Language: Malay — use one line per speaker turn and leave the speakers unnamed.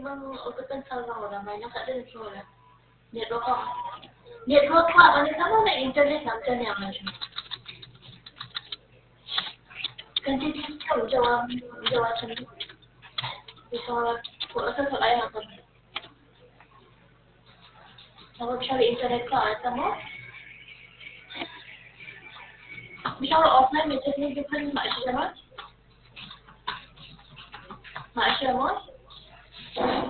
memang salah orang banyak tak ada soalan. Network apa ni sama na internet macam ni macam. Kan jadi jawab sendiri. Bisa kuasa soalan apa? Kalau cari internet ka sama. Bisa offline message ni bukan macam mana? Macam mana?